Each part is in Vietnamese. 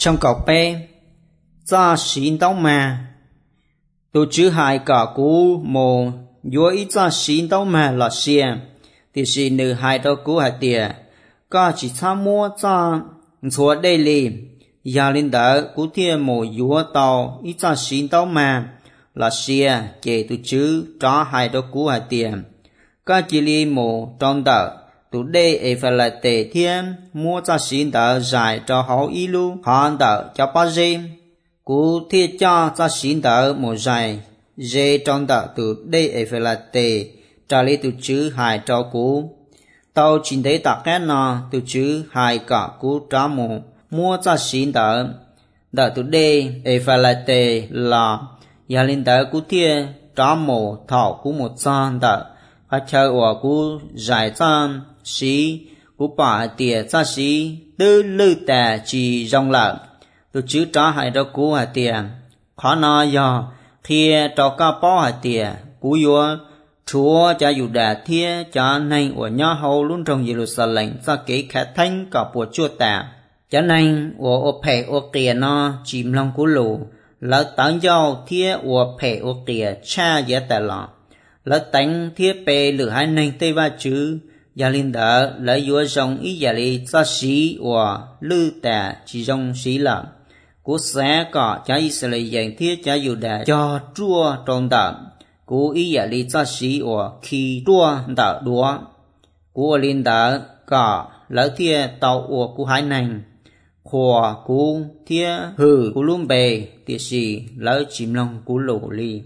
trong cậu bé ra xin tao mà tôi chứ hai cả cú mồ vô ít ra xin tao mà là xe thì xin nữ hai tao cú hai tiền cả chỉ tham mua ra chúa đây li gia linh đỡ cú thiên mồ vô tao ít ra xin tao mà là xe kể tôi chứ trả hai tao cú hai tiền cả chỉ li mồ trong đỡ tụ đây ấy phải là tệ thiên mua ra xin đỡ giải cho họ ý lu hoàn đỡ cho bao gì cú thiết cho ra xin đỡ một giải dễ trong đỡ tụ đây ấy phải là tệ trả lý tụ chứ hai cho cú tao chỉ thấy tạc cái nó tụ chứ hai cả cú trả một mua ra xin đỡ đỡ tụ đây ấy phải là tệ là gia linh đỡ cú thiết trả một thảo cú một gian đỡ phát chơi của cú giải gian sĩ cú bỏ tiền ra sĩ tư lư tà chỉ rong lợn tôi chứ trả hai đó cú hai tiền khó nói do khi cho cả bao hai tiền cú vô chúa cha dù đã thia cha này của nhà hầu luôn trong Jerusalem ra kế khát thanh cả bộ chúa tà cha này của phê của kia nó chìm lòng cú lù lỡ tán giao thia của phê của kia cha dễ tà lọ lỡ tánh thia bê lửa hai nành tây ba chứ gia linh đỡ lỡ vua rong ý gia li ra sĩ và lư tà chỉ rong sĩ lợn cú sẽ có cha Israel dành thiết cha Juda cho chua trong đợt cú ý gia li ra sĩ và khi chua đợt đúa cú linh đỡ có lỡ thiết tàu của cú hai nành khỏa cú thiết hử cú lùm bề tiệt sĩ lỡ chìm lòng cú lũ li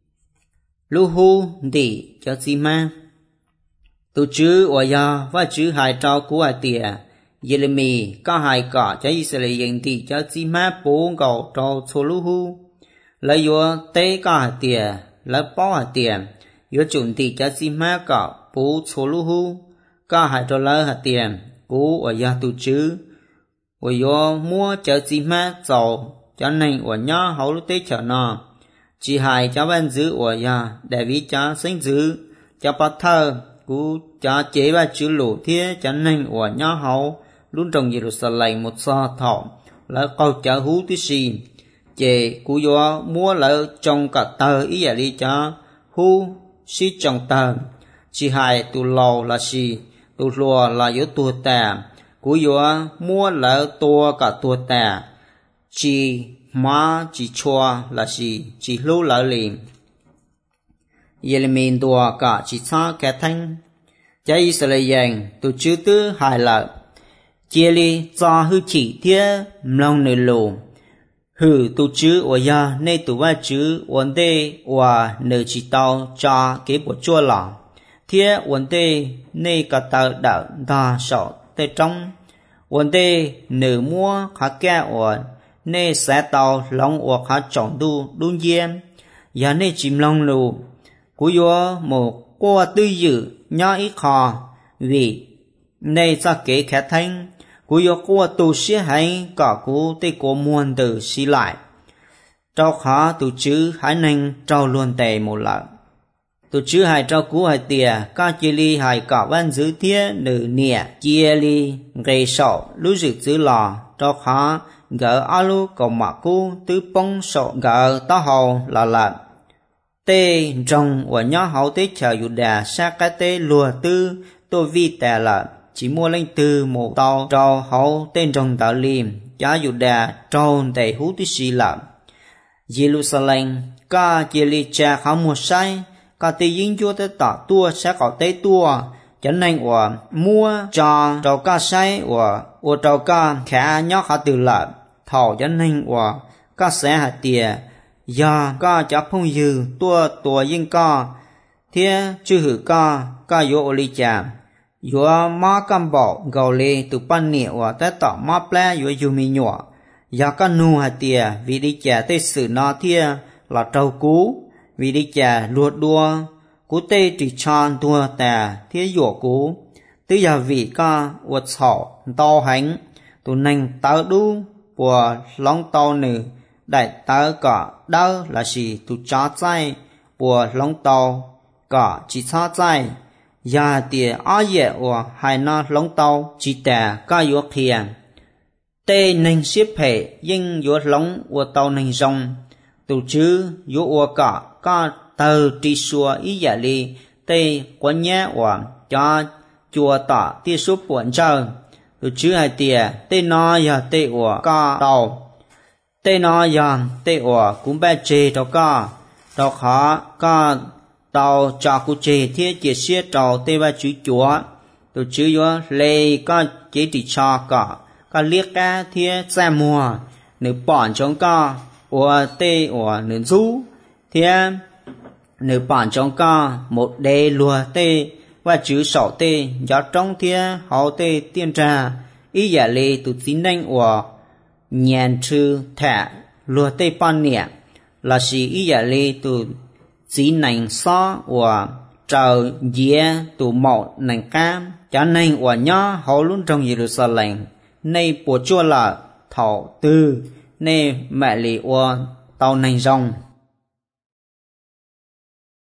lu hu đi cho gì mà tu chữ và ya và chữ hai trao của hai tia Jeremy có hai cả cho Israel dân thì cho gì mà bốn cầu trao số lu hu lấy vô tế có hai tia lấy bao hai tia vô chuẩn thì cho gì mà cả bốn số lu hu có hai trao lấy hai tia cú và ya tu chữ và vô mua cho gì mà giàu cho nên và nhớ hậu tế cho nó chỉ hai cho ban giữ và ya để vì cho sinh giữ cho bắt thơ cú cha chế ba chữ lũ thiết cho nên của nhà hậu luôn trong Jerusalem một so thọ là câu trả hú tí xì chế cú do mua lỡ trong cả tờ ý giả đi cho hú xí trong tờ chỉ hai tù lầu là xì tù lùa là yếu tù tà cú do mua lỡ tua cả tù tà chỉ má chỉ chua là xì chỉ lưu lỡ liền Jeremy tua cả chỉ xa kẻ thanh cha Israel dành tu chữ tư hai lợi chia li cho hư chỉ thiết lòng nơi lù hư tu chữ và ya nay tu ba chữ vấn đề và nơi chỉ tao cho cái bộ chua lọ thiết vấn đề nay cả tao đạo đa sợ tê trong vấn đề nửa mua khá kẻ và nay sẽ tao lòng và khá chọn đu đun diem ya nay chìm lòng lù cú yo một qua tư dự nhớ ít khó vì này ra kế khẽ thanh cú yo qua tu sĩ hay cả cú tây cổ muôn từ xí lại trao khó tu chữ hãy nên trao luôn tề một lần tu chữ hai trao cú hai tìa ca chia ly hai cả văn giữ thiết nữ nịa chia ly gây sọ lưu dự giữ lò trao khó gỡ alu cầu mạ cú tứ bông sọ gỡ tá hầu là lợn tê trong và nhớ hậu tế chờ dù đà sát cái tê lùa tư tôi vi tè là chỉ mua lên từ một tàu trâu hậu tên trong tạo liềm giá dù đà trâu tề hú tí xì lợn Jerusalem ca chia ly cha khảo một sai ca tê dính chúa tế tỏ tua sẽ có tế tua cho nên và mua cho trâu ca sai và trâu ca khả nhó khả từ lợn thầu cho nên và ca sẽ hạt tìa ya ca chấp phong dư tua yên ca thế chư hử ca yo li chạm yo ma cam bảo gầu lê từ pan nịa và té tỏ ma ple yo yu mi nhỏ ya ca nu hạt tìa vì đi chả tê sử nó thia là trâu cú vì đi chả luột đua cú tê chỉ chan tua tà thia yo cú tư ya vị ca uất sọ tao hành tu nành tao đu của long tao nữ đại tao cả đâu là gì tu cha trái của long tao cả chỉ cha trái ya địa a ye và hai na long tao chỉ tè ca yo thiền tê nành xếp hệ nhưng yếu lóng của tàu nành rong tổ chứ yếu của cả tờ tri xua ý giả li tê quá nhé của cho chùa tỏ tia số buồn chờ tổ chứ hai tia tê nó giờ tê của cả tàu tê nó giờ tê của cũng bé chê tàu cả tàu khó cả tàu cho cụ chê thiết chia sẻ tàu tê ba chữ chúa tổ chứ yếu lê có chế trị cho cả liếc cá thiết ra mùa nếu bọn trong ca của tê của nền rú thiết nếu bọn trong ca một đề lùa tê và chữ sổ tê do trong thiết hậu tê tiên trà ý giả lê tụ tín đánh của nhàn trừ thẻ lùa tê bọn nẻ là sĩ ý giả lê tụ tín nành xó của trời dĩa tụ mộ nành cam cho nên của nhó hậu luôn trong Jerusalem nay bộ chua là thảo tư nay mẹ lì của tàu nành rong